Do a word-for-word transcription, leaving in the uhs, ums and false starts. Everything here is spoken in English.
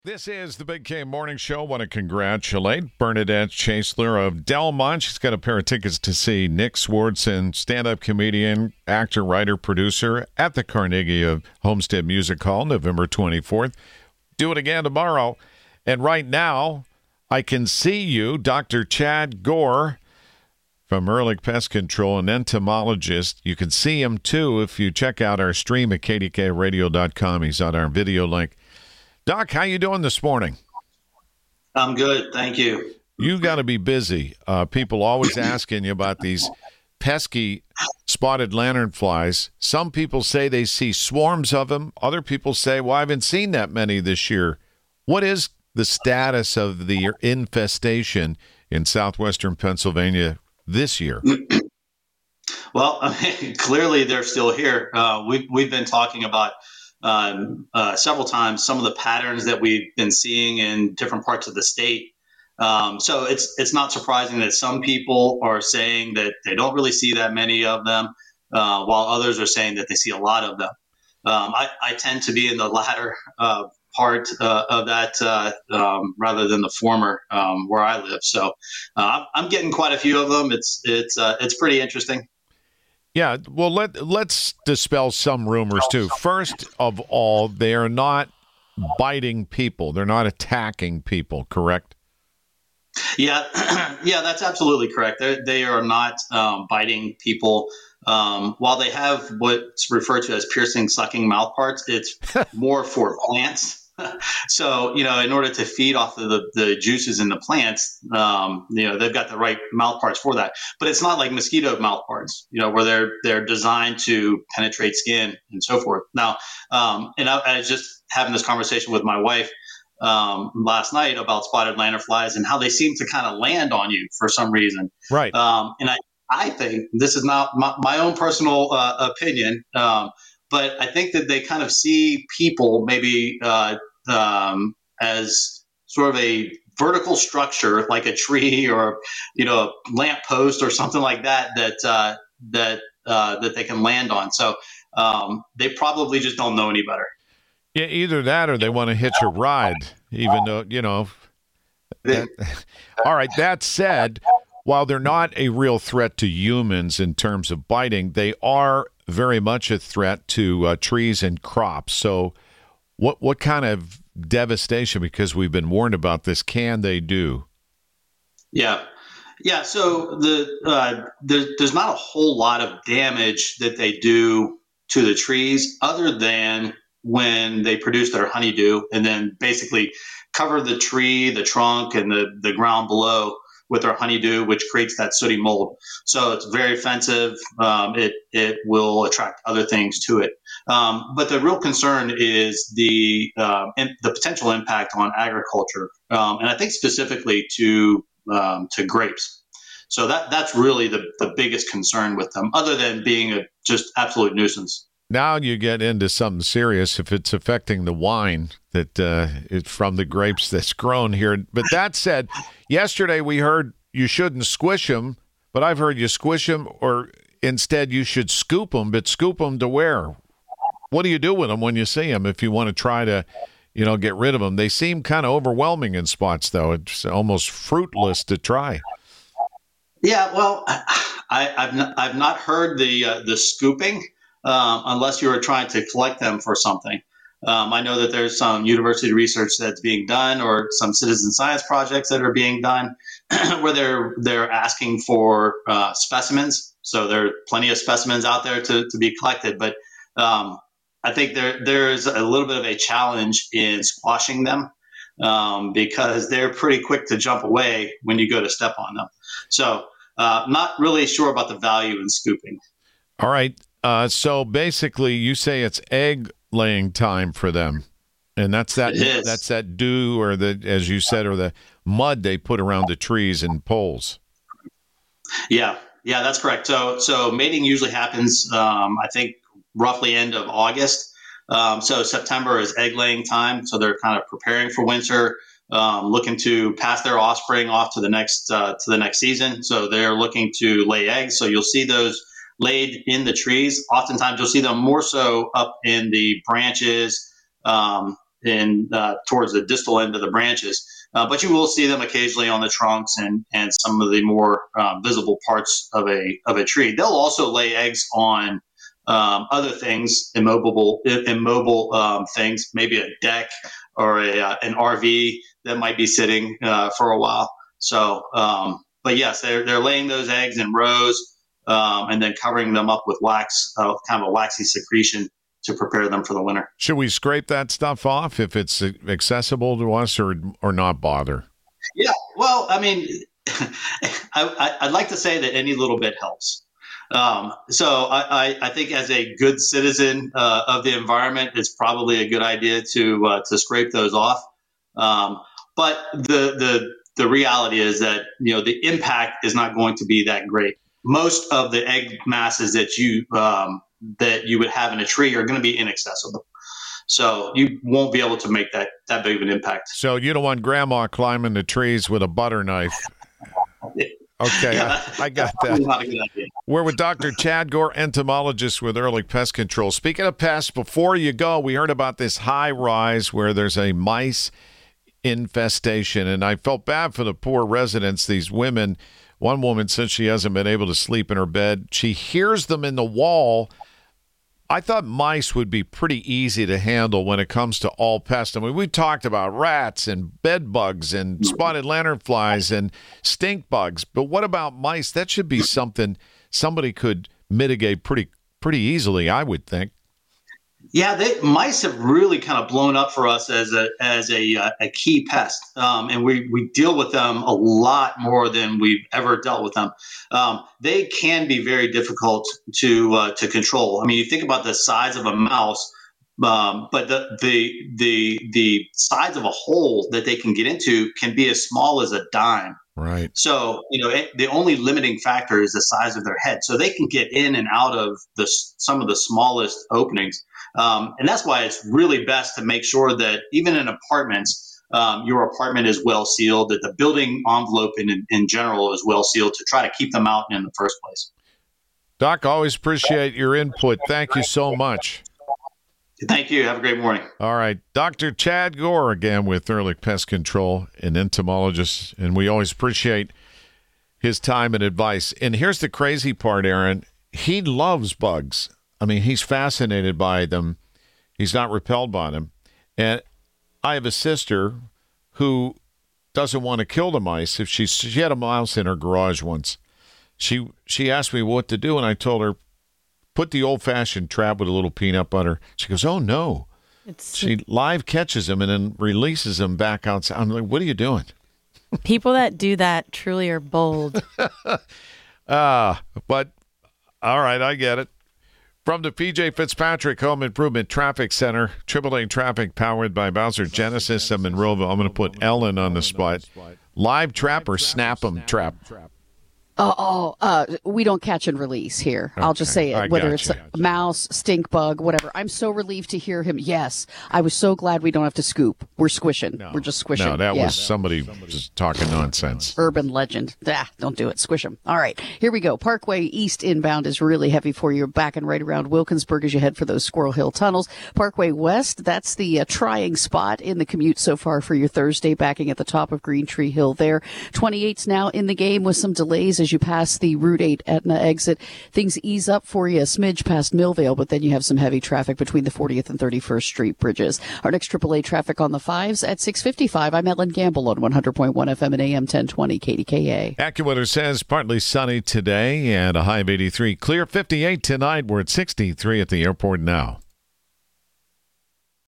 This is the Big K Morning Show. Want to congratulate Bernadette Chasler of Delmont. She's got a pair of tickets to see Nick Swardson, stand-up comedian, actor, writer, producer at the Carnegie of Homestead Music Hall, November twenty-fourth. Do it again tomorrow. And right now, I can see you, Doctor Chad Gore from Ehrlich Pest Control, an entomologist. You can see him, too, if you check out our stream at K D K radio dot com. He's on our video link. Doc, how you doing this morning? I'm good, thank you. You got to be busy. Uh, people always asking you about these pesky spotted lanternflies. Some people say they see swarms of them. Other people say, well, I haven't seen that many this year. What is the status of the infestation in southwestern Pennsylvania this year? Well, I mean, clearly they're still here. Uh, we've, we've been talking about Um, uh, several times some of the patterns that we've been seeing in different parts of the state. Um, so it's it's not surprising that some people are saying that they don't really see that many of them, uh, while others are saying that they see a lot of them. Um, I, I tend to be in the latter uh, part uh, of that uh, um, rather than the former um, where I live. So uh, I'm getting quite a few of them. It's it's uh, it's pretty interesting. Yeah, well, let, let's dispel some rumors, too. First of all, they are not biting people. They're not attacking people, correct? Yeah, yeah, that's absolutely correct. They're, they are not um, biting people. Um, while they have what's referred to as piercing, sucking mouth parts, it's more for plants. So, you know, in order to feed off of the, the juices in the plants, um, you know, they've got the right mouth parts for that. But it's not like mosquito mouth parts, you know, where they're they're designed to penetrate skin and so forth. Now, um, and I, I was just having this conversation with my wife um, last night about spotted lanternflies and how they seem to kind of land on you for some reason. Right. Um, and I, I think this is not my, my own personal uh, opinion, um, but I think that they kind of see people maybe uh, um, as sort of a vertical structure, like a tree or, you know, a lamp post or something like that, that uh, that uh, that they can land on. So um, they probably just don't know any better. Yeah, either that or they want to hitch a ride, even though, you know. That, all right, that said, while they're not a real threat to humans in terms of biting, they are very much a threat to uh, trees and crops. So what what kind of devastation, because we've been warned about this, can they do? Yeah. Yeah. So the uh, there, there's not a whole lot of damage that they do to the trees other than when they produce their honeydew and then basically cover the tree, the trunk, and the, the ground below with their honeydew, which creates that sooty mold. So it's very offensive. Um, it it will attract other things to it. Um, but the real concern is the uh, in, the potential impact on agriculture, um, and I think specifically to um, to grapes. So that that's really the, the biggest concern with them, other than being a just absolute nuisance. Now you get into something serious if it's affecting the wine that uh, is from the grapes that's grown here. But that said, yesterday we heard you shouldn't squish them, but I've heard you squish them, or instead you should scoop them. But scoop them to where? What do you do with them when you see them if you want to try to, you know, get rid of them? They seem kind of overwhelming in spots, though. It's almost fruitless to try. Yeah, well, I, I've not, I've not heard the uh, the scooping. Um, unless you are trying to collect them for something. Um, I know that there's some university research that's being done or some citizen science projects that are being done where they're they're asking for uh, specimens. So there are plenty of specimens out there to, to be collected. But um, I think there there's a little bit of a challenge in squashing them um, because they're pretty quick to jump away when you go to step on them. So uh, not really sure about the value in scooping. All right. Uh, so basically, you say it's egg laying time for them, and that's that that's that dew or the, as you said, or the mud they put around the trees and poles. Yeah, yeah, that's correct. So so mating usually happens, um, I think, roughly end of August. Um, so September is egg laying time. So they're kind of preparing for winter, um, looking to pass their offspring off to the next uh, to the next season. So they're looking to lay eggs. So you'll see those laid in the trees. Oftentimes you'll see them more so up in the branches, um, in uh, towards the distal end of the branches. Uh, but you will see them occasionally on the trunks and, and some of the more uh, visible parts of a of a tree. They'll also lay eggs on um, other things, immobile immobile um, things, maybe a deck or a uh, an R V that might be sitting uh, for a while. So, um, but yes, they're they're laying those eggs in rows um, and then covering them up with wax, uh, kind of a waxy secretion, to prepare them for the winter. Should we scrape that stuff off if it's accessible to us, or or not bother? Yeah, well, I mean, I, I'd like to say that any little bit helps. Um, so I, I, I think as a good citizen uh, of the environment, it's probably a good idea to uh, to scrape those off. Um, but the the the reality is that, you know, the impact is not going to be that great. Most of the egg masses that you um, that you would have in a tree are going to be inaccessible. So you won't be able to make that, that big of an impact. So you don't want grandma climbing the trees with a butter knife. Okay, yeah, I, I got that. Not a good idea. We're with Doctor Chad Gore, entomologist with Ehrlich Pest Control. Speaking of pests, before you go, we heard about this high rise where there's a mice infestation, and I felt bad for the poor residents, these women. One woman said she hasn't been able to sleep in her bed. She hears them in the wall. I thought mice would be pretty easy to handle when it comes to all pests. I mean, we talked about rats and bed bugs and spotted lanternflies and stink bugs, but what about mice? That should be something somebody could mitigate pretty pretty easily, I would think. Yeah, they, mice have really kind of blown up for us as a as a uh, a key pest, um, and we we deal with them a lot more than we've ever dealt with them. Um, they can be very difficult to uh, to control. I mean, you think about the size of a mouse, um, but the the the the size of a hole that they can get into can be as small as a dime. Right. So, you know, it, the only limiting factor is the size of their head. So they can get in and out of the some of the smallest openings. Um, and that's why it's really best to make sure that even in apartments, um, your apartment is well sealed, that the building envelope in, in general is well sealed to try to keep them out in the first place. Doc, always appreciate your input. Thank you so much. Thank you. Have a great morning. All right. Doctor Chad Gore again with Ehrlich Pest Control, an entomologist, and we always appreciate his time and advice. And here's the crazy part, Aaron. He loves bugs. I mean, he's fascinated by them. He's not repelled by them. And I have a sister who doesn't want to kill the mice. If she she had a mouse in her garage once, she she asked me what to do, and I told her, put the old-fashioned trap with a little peanut butter. She goes, oh, no. It's, she live catches them and then releases them back outside. I'm like, what are you doing? People that do that truly are bold. Ah, uh, but all right, I get it. From the P J Fitzpatrick Home Improvement Traffic Center, triple A Traffic powered by Bowser Genesis of Monroeville. I'm going to put Ellen on the spot. Live trap or snap 'em trap? Oh, oh uh, we don't catch and release here. Okay. I'll just say it, I whether gotcha. it's a mouse, stink bug, whatever. I'm so relieved to hear him. Yes, I was so glad we don't have to scoop. We're squishing. No. We're just squishing. No, that yeah. was somebody just talking nonsense. Urban legend. Ah, don't do it. Squish them. All right, here we go. Parkway East inbound is really heavy for you. Back and right around Wilkinsburg as you head for those Squirrel Hill tunnels. Parkway West, that's the uh, trying spot in the commute so far for your Thursday, backing at the top of Green Tree Hill there. twenty-eight's now in the game with some delays as you pass the Route eight Etna exit. Things ease up for you a smidge past Millvale, but then you have some heavy traffic between the fortieth and thirty-first Street bridges. Our next triple A traffic on the fives at six fifty-five. I'm Ellen Gamble on one hundred point one F M and A M ten twenty K D K A. AccuWeather says partly sunny today and a high of eighty-three. Clear fifty-eight tonight. We're at sixty-three at the airport now.